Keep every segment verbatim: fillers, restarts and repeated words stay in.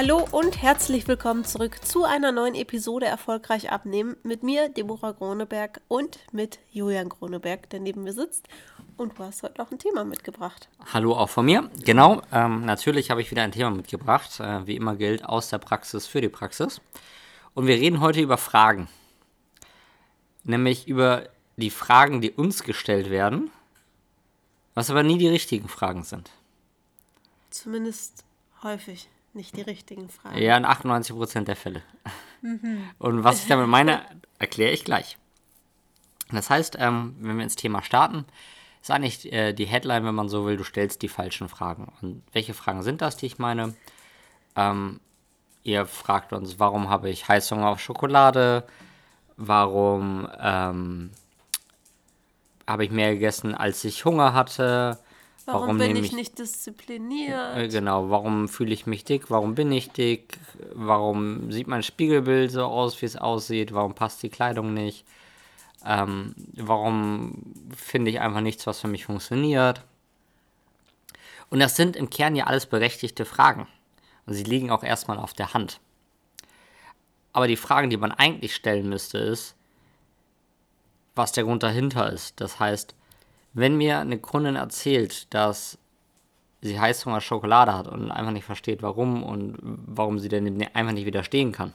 Hallo und herzlich willkommen zurück zu einer neuen Episode Erfolgreich abnehmen mit mir, Deborah Groneberg, und mit Julian Groneberg, der neben mir sitzt. Und du hast heute noch ein Thema mitgebracht. Hallo auch von mir. Genau, ähm, natürlich habe ich wieder ein Thema mitgebracht. Äh, wie immer gilt, aus der Praxis für die Praxis. Und wir reden heute über Fragen. Nämlich über die Fragen, die uns gestellt werden, was aber nie die richtigen Fragen sind. Zumindest häufig nicht die richtigen Fragen. Ja, in achtundneunzig Prozent der Fälle. Mhm. Und was ich damit meine, erkläre ich gleich. Das heißt, ähm, wenn wir ins Thema starten, ist eigentlich äh, die Headline, wenn man so will, du stellst die falschen Fragen. Und welche Fragen sind das, die ich meine? Ähm, ihr fragt uns, warum habe ich Heißhunger auf Schokolade? Warum ähm, habe ich mehr gegessen, als ich Hunger hatte? Warum, warum bin nehme ich nicht diszipliniert? Äh, genau, warum fühle ich mich dick? Warum bin ich dick? Warum sieht mein Spiegelbild so aus, wie es aussieht? Warum passt die Kleidung nicht? Ähm, warum finde ich einfach nichts, was für mich funktioniert? Und das sind im Kern ja alles berechtigte Fragen. Und sie liegen auch erstmal auf der Hand. Aber die Fragen, die man eigentlich stellen müsste, ist, was der Grund dahinter ist. Das heißt, wenn mir eine Kundin erzählt, dass sie Heißhunger auf Schokolade hat und einfach nicht versteht, warum und warum sie denn einfach nicht widerstehen kann,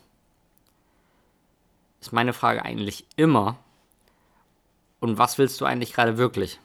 ist meine Frage eigentlich immer, und was willst du eigentlich gerade wirklich?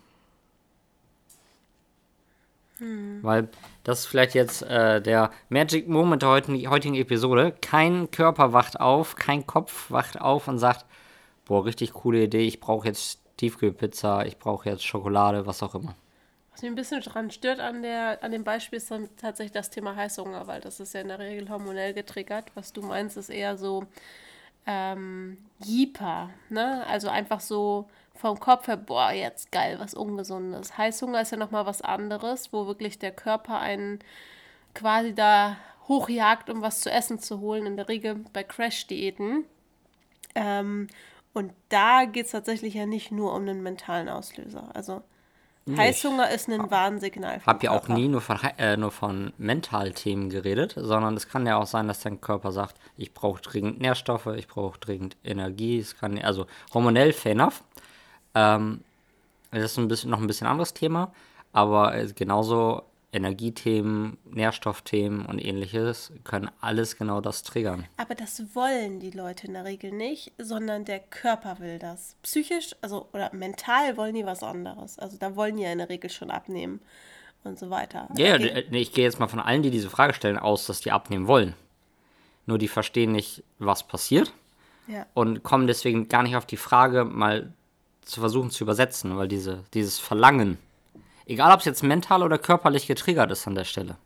Hm. Weil das ist vielleicht jetzt äh, der Magic Moment der heutigen, heutigen Episode. Kein Körper wacht auf, kein Kopf wacht auf und sagt, boah, richtig coole Idee, ich brauche jetzt Tiefkühlpizza, ich brauche jetzt Schokolade, was auch immer. Was mich ein bisschen daran stört an, der, an dem Beispiel ist dann tatsächlich das Thema Heißhunger, weil das ist ja in der Regel hormonell getriggert. Was du meinst, ist eher so ähm, Jeeper, ne? Also einfach so vom Kopf her, boah, jetzt geil, was Ungesundes. Heißhunger ist ja nochmal was anderes, wo wirklich der Körper einen quasi da hochjagt, um was zu essen zu holen, in der Regel bei Crash-Diäten. Ähm, und da geht es tatsächlich ja nicht nur um einen mentalen Auslöser. Also nee, Heißhunger ist ein Warnsignal. Ich habe ja auch nie nur von, äh, nur von Mentalthemen geredet, sondern es kann ja auch sein, dass dein Körper sagt, ich brauche dringend Nährstoffe, ich brauche dringend Energie. Es kann, also hormonell, fair enough. Ähm, das ist ein bisschen, noch ein bisschen anderes Thema, aber genauso Energiethemen, Nährstoffthemen und ähnliches können alles genau das triggern. Aber das wollen die Leute in der Regel nicht, sondern der Körper will das. Psychisch, also oder mental wollen die was anderes. Also da wollen die ja in der Regel schon abnehmen und so weiter. Ja, ja, ich gehe jetzt mal von allen, die diese Frage stellen, aus, dass die abnehmen wollen. Nur die verstehen nicht, was passiert, ja, und kommen deswegen gar nicht auf die Frage, mal zu versuchen zu übersetzen, weil diese, dieses Verlangen, egal ob es jetzt mental oder körperlich getriggert ist an der Stelle,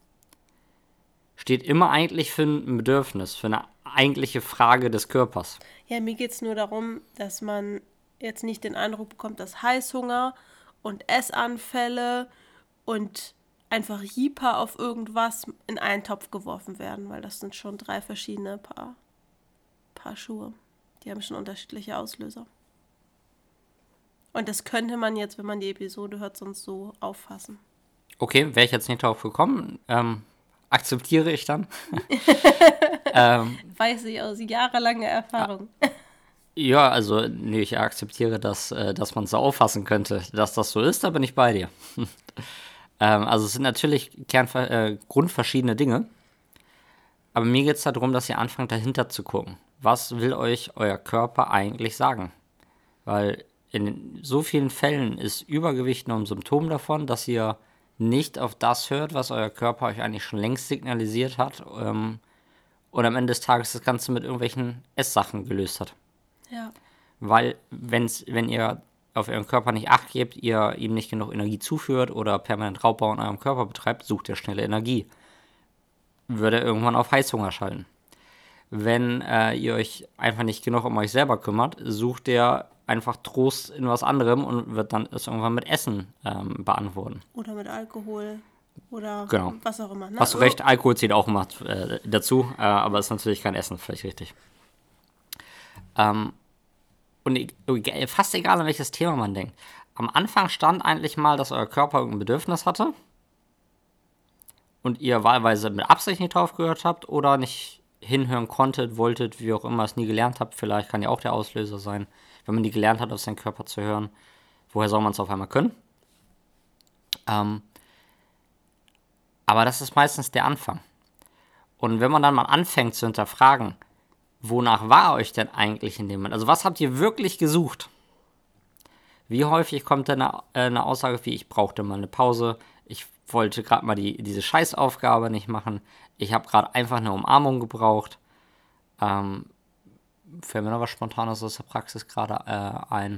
steht immer eigentlich für ein Bedürfnis, für eine eigentliche Frage des Körpers. Ja, mir geht es nur darum, dass man jetzt nicht den Eindruck bekommt, dass Heißhunger und Essanfälle und einfach Jeeper auf irgendwas in einen Topf geworfen werden, weil das sind schon drei verschiedene Paar, Paar Schuhe. Die haben schon unterschiedliche Auslöser. Und das könnte man jetzt, wenn man die Episode hört, sonst so auffassen. Okay, wäre ich jetzt nicht drauf gekommen. Ähm, akzeptiere ich dann. ähm, Weiß ich aus jahrelanger Erfahrung. Ja, also nee, ich akzeptiere, dass, äh, dass man es so auffassen könnte. Dass das so ist, da bin ich bei dir. ähm, also es sind natürlich Kernver- äh, grundverschiedene Dinge. Aber mir geht es darum, dass ihr anfangt, dahinter zu gucken. Was will euch euer Körper eigentlich sagen? Weil in so vielen Fällen ist Übergewicht nur ein Symptom davon, dass ihr nicht auf das hört, was euer Körper euch eigentlich schon längst signalisiert hat, ähm, und am Ende des Tages das Ganze mit irgendwelchen Esssachen gelöst hat. Ja. Weil wenn's, wenn ihr auf euren Körper nicht Acht gebt, ihr ihm nicht genug Energie zuführt oder permanent Raubbau in eurem Körper betreibt, sucht ihr schnelle Energie. Würde er irgendwann auf Heißhunger schalten. Wenn äh, ihr euch einfach nicht genug um euch selber kümmert, sucht ihr einfach Trost in was anderem und wird dann es irgendwann mit Essen ähm, beantworten. Oder mit Alkohol oder genau. was auch immer. Ne? Hast du recht, Alkohol zählt auch immer äh, dazu, äh, aber ist natürlich kein Essen, völlig richtig. Ähm, und e- fast egal, an welches Thema man denkt. Am Anfang stand eigentlich mal, dass euer Körper irgendein Bedürfnis hatte und ihr wahlweise mit Absicht nicht drauf gehört habt oder nicht hinhören konntet, wolltet, wie auch immer, es nie gelernt habt, vielleicht kann ja auch der Auslöser sein, wenn man nie gelernt hat, auf seinen Körper zu hören, woher soll man es auf einmal können? Ähm, aber das ist meistens der Anfang. Und wenn man dann mal anfängt zu hinterfragen, wonach war euch denn eigentlich in dem Moment? Also was habt ihr wirklich gesucht? Wie häufig kommt dann eine, äh, eine Aussage wie, ich brauchte mal eine Pause, ich wollte gerade mal die, diese Scheißaufgabe nicht machen, ich habe gerade einfach eine Umarmung gebraucht. Ähm, fällt mir noch was Spontanes aus der Praxis gerade äh, ein.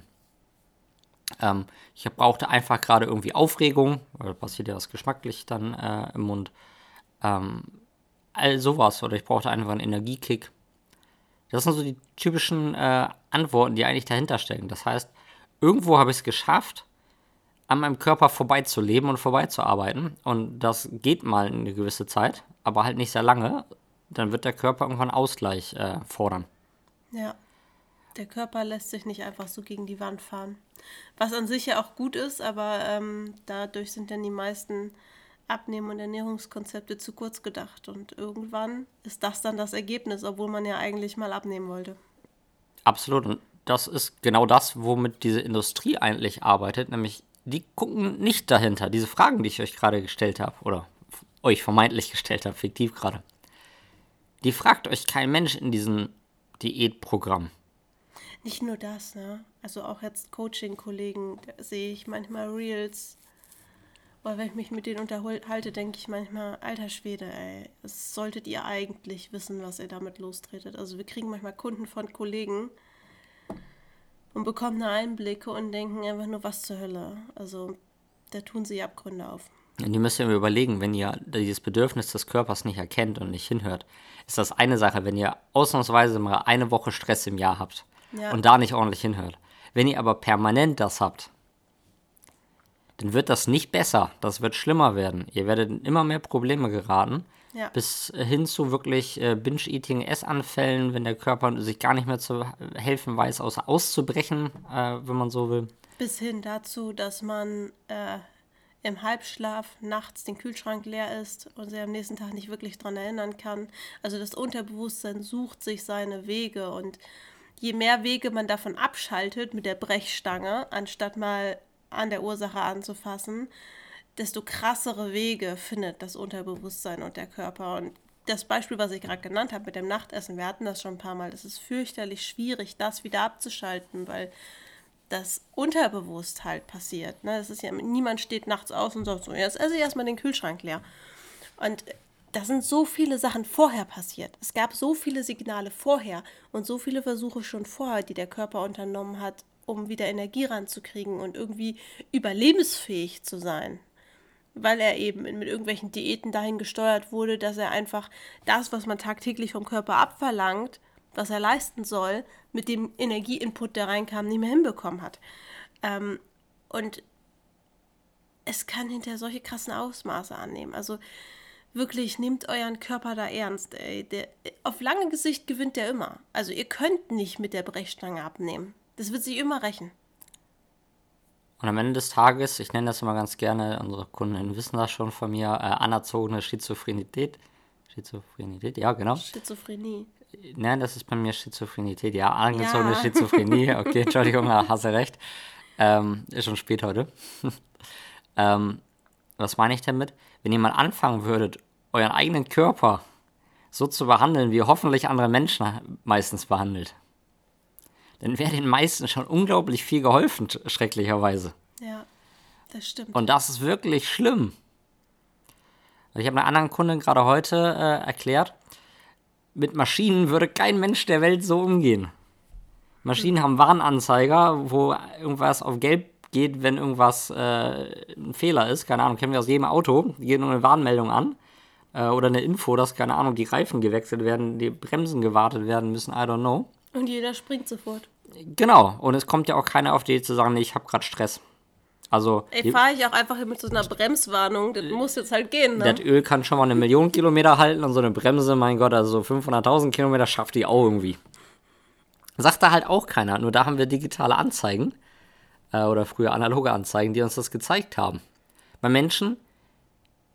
Ähm, ich brauchte einfach gerade irgendwie Aufregung, weil passiert ja das geschmacklich dann äh, im Mund. Ähm, all sowas, oder ich brauchte einfach einen Energiekick. Das sind so die typischen äh, Antworten, die eigentlich dahinter stecken. Das heißt, irgendwo habe ich es geschafft, an meinem Körper vorbeizuleben und vorbeizuarbeiten. Und das geht mal eine gewisse Zeit, aber halt nicht sehr lange. Dann wird der Körper irgendwann Ausgleich äh, fordern. Ja, der Körper lässt sich nicht einfach so gegen die Wand fahren. Was an sich ja auch gut ist, aber ähm, dadurch sind dann die meisten Abnehmen- und Ernährungskonzepte zu kurz gedacht. Und irgendwann ist das dann das Ergebnis, obwohl man ja eigentlich mal abnehmen wollte. Absolut. Und das ist genau das, womit diese Industrie eigentlich arbeitet. Nämlich, die gucken nicht dahinter. Diese Fragen, die ich euch gerade gestellt habe, oder euch vermeintlich gestellt habe, fiktiv gerade. Die fragt euch kein Mensch in diesem Diätprogramm. Nicht nur das, ne? Also auch jetzt Coaching-Kollegen, da sehe ich manchmal Reels. Weil wenn ich mich mit denen unterhalte, denke ich manchmal, alter Schwede, ey, das solltet ihr eigentlich wissen, was ihr damit lostretet. Also wir kriegen manchmal Kunden von Kollegen und bekommen da Einblicke und denken einfach nur, was zur Hölle. Also da tun sie Abgründe auf. Und die müsst ihr mir überlegen, wenn ihr dieses Bedürfnis des Körpers nicht erkennt und nicht hinhört, ist das eine Sache, wenn ihr ausnahmsweise mal eine Woche Stress im Jahr habt Ja. und da nicht ordentlich hinhört. Wenn ihr aber permanent das habt, dann wird das nicht besser. Das wird schlimmer werden. Ihr werdet in immer mehr Probleme geraten. Ja. Bis hin zu wirklich äh, Binge-Eating, Essanfällen, wenn der Körper sich gar nicht mehr zu helfen weiß, außer auszubrechen, äh, wenn man so will. Bis hin dazu, dass man äh, im Halbschlaf nachts den Kühlschrank leer ist und sich am nächsten Tag nicht wirklich daran erinnern kann. Also das Unterbewusstsein sucht sich seine Wege und je mehr Wege man davon abschaltet mit der Brechstange, anstatt mal an der Ursache anzufassen, desto krassere Wege findet das Unterbewusstsein und der Körper. Und das Beispiel, was ich gerade genannt habe mit dem Nachtessen, wir hatten das schon ein paar Mal, das ist fürchterlich schwierig, das wieder abzuschalten, weil das unterbewusst halt passiert. Ne? Das ist ja, niemand steht nachts aus und sagt so, jetzt esse ich erstmal den Kühlschrank leer. Und da sind so viele Sachen vorher passiert. Es gab so viele Signale vorher und so viele Versuche schon vorher, die der Körper unternommen hat, um wieder Energie ranzukriegen und irgendwie überlebensfähig zu sein. Weil er eben mit irgendwelchen Diäten dahin gesteuert wurde, dass er einfach das, was man tagtäglich vom Körper abverlangt, was er leisten soll, mit dem Energieinput, der reinkam, nicht mehr hinbekommen hat. Ähm, und es kann hinterher solche krassen Ausmaße annehmen. Also wirklich, nehmt euren Körper da ernst. Ey. Der, auf lange Gesicht gewinnt der immer. Also ihr könnt nicht mit der Brechstange abnehmen. Das wird sich immer rächen. Und am Ende des Tages, ich nenne das immer ganz gerne, unsere Kunden wissen das schon von mir, äh, anerzogene Schizophrenität. Schizophrenität, ja, genau. Schizophrenie. Nein, das ist bei mir Schizophrenität, ja, angezogene Ja. Schizophrenie, okay, Entschuldigung, hast du recht. Ähm, ist schon spät heute. ähm, was meine ich damit? Wenn ihr mal anfangen würdet, euren eigenen Körper so zu behandeln, wie ihr hoffentlich andere Menschen meistens behandelt, dann wäre den meisten schon unglaublich viel geholfen, schrecklicherweise. Ja, das stimmt. Und das ist wirklich schlimm. Ich habe einer anderen Kundin gerade heute äh, erklärt, mit Maschinen würde kein Mensch der Welt so umgehen. Maschinen mhm. haben Warnanzeiger, wo irgendwas auf gelb geht, wenn irgendwas äh, ein Fehler ist. Keine Ahnung, kennen wir aus jedem Auto. Die gehen nur eine Warnmeldung an. Äh, oder eine Info, dass, keine Ahnung, die Reifen gewechselt werden, die Bremsen gewartet werden müssen, I don't know. Und jeder springt sofort. Genau. Und es kommt ja auch keiner auf die Idee zu sagen, nee, ich habe gerade Stress. Also, Ey, fahre ich auch einfach mit so einer Bremswarnung, das muss jetzt halt gehen, ne? Das Öl kann schon mal eine Million Kilometer halten und so eine Bremse, mein Gott, also so fünfhunderttausend Kilometer schafft die auch irgendwie. Sagt da halt auch keiner, nur da haben wir digitale Anzeigen äh, oder früher analoge Anzeigen, die uns das gezeigt haben. Bei Menschen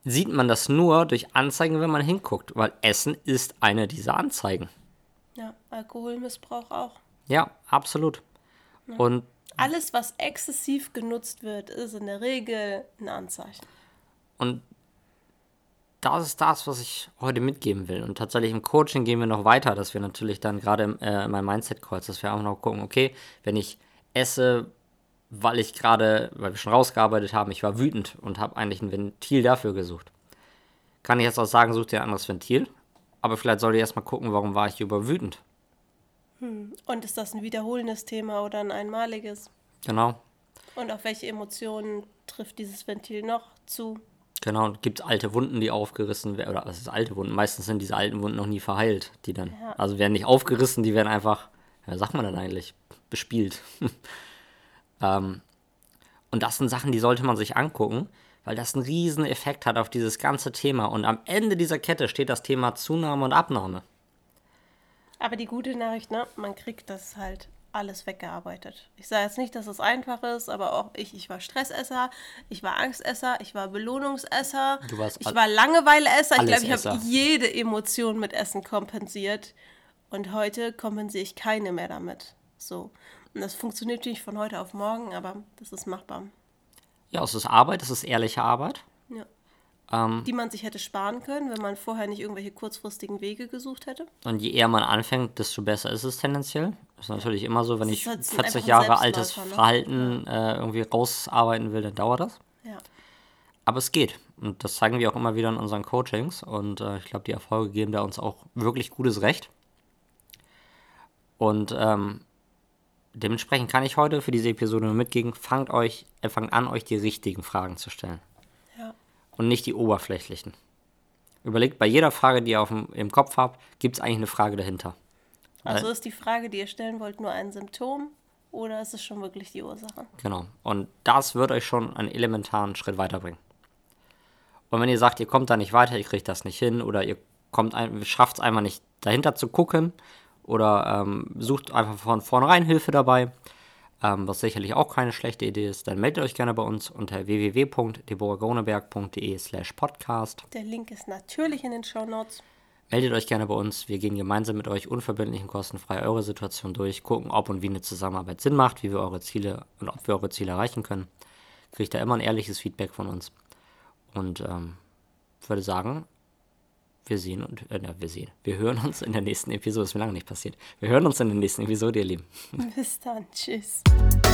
sieht man das nur durch Anzeigen, wenn man hinguckt, weil Essen ist eine dieser Anzeigen. Ja, Alkoholmissbrauch auch. Ja, absolut. Ja. Und alles, was exzessiv genutzt wird, ist in der Regel ein Anzeichen. Und das ist das, was ich heute mitgeben will. Und tatsächlich im Coaching gehen wir noch weiter, dass wir natürlich dann gerade äh, in meinem Mindset-Calls, dass wir auch noch gucken, okay, wenn ich esse, weil ich gerade, weil wir schon rausgearbeitet haben, ich war wütend und habe eigentlich ein Ventil dafür gesucht. Kann ich jetzt auch sagen, such dir ein anderes Ventil, aber vielleicht sollte ich erstmal gucken, warum war ich überwütend. Hm. Und ist das ein wiederholendes Thema oder ein einmaliges? Genau. Und auf welche Emotionen trifft dieses Ventil noch zu? Genau, gibt es alte Wunden, die aufgerissen werden, oder was ist alte Wunden? Meistens sind diese alten Wunden noch nie verheilt, die dann, ja. Also werden nicht aufgerissen, die werden einfach, ja, sagt man dann eigentlich, bespielt. ähm, und das sind Sachen, die sollte man sich angucken, weil das einen riesen Effekt hat auf dieses ganze Thema. Und am Ende dieser Kette steht das Thema Zunahme und Abnahme. Aber die gute Nachricht, ne, man kriegt das halt alles weggearbeitet. Ich sage jetzt nicht, dass es einfach ist, aber auch ich, ich war Stressesser, ich war Angstesser, ich war Belohnungsesser, du warst ich war Langeweileesser. Ich glaube, ich Esser. habe jede Emotion mit Essen kompensiert und heute kompensiere ich keine mehr damit. So. Und das funktioniert nicht von heute auf morgen, aber das ist machbar. Ja, es ist Arbeit, es ist ehrliche Arbeit. Ja. Ähm, die man sich hätte sparen können, wenn man vorher nicht irgendwelche kurzfristigen Wege gesucht hätte. Und je eher man anfängt, desto besser ist es tendenziell. Das ist natürlich immer so, wenn ich halt vierzig Jahre altes Verhalten ja. äh, irgendwie rausarbeiten will, dann dauert das. Ja. Aber es geht. Und das zeigen wir auch immer wieder in unseren Coachings. Und äh, ich glaube, die Erfolge geben da uns auch wirklich gutes Recht. Und ähm, dementsprechend kann ich heute für diese Episode nur mitgeben, fangt, euch, äh, fangt an, euch die richtigen Fragen zu stellen. Und nicht die oberflächlichen. Überlegt bei jeder Frage, die ihr auf dem, im Kopf habt, gibt es eigentlich eine Frage dahinter. Also ist die Frage, die ihr stellen wollt, nur ein Symptom oder ist es schon wirklich die Ursache? Genau. Und das wird euch schon einen elementaren Schritt weiterbringen. Und wenn ihr sagt, ihr kommt da nicht weiter, ihr kriegt das nicht hin oder ihr kommt ein, schafft es einfach nicht dahinter zu gucken oder ähm, sucht einfach von vornherein Hilfe dabei, Ähm, was sicherlich auch keine schlechte Idee ist, dann meldet euch gerne bei uns unter w w w punkt deborah groneberg punkt d e slash podcast. Der Link ist natürlich in den Shownotes. Meldet euch gerne bei uns. Wir gehen gemeinsam mit euch unverbindlich und kostenfrei eure Situation durch, gucken, ob und wie eine Zusammenarbeit Sinn macht, wie wir eure Ziele und ob wir eure Ziele erreichen können. Kriegt da immer ein ehrliches Feedback von uns. Und ähm, würde sagen, wir sehen und äh, wir sehen. Wir hören uns in der nächsten Episode. Das ist mir lange nicht passiert. Wir hören uns in der nächsten Episode, ihr Lieben. Bis dann. Tschüss.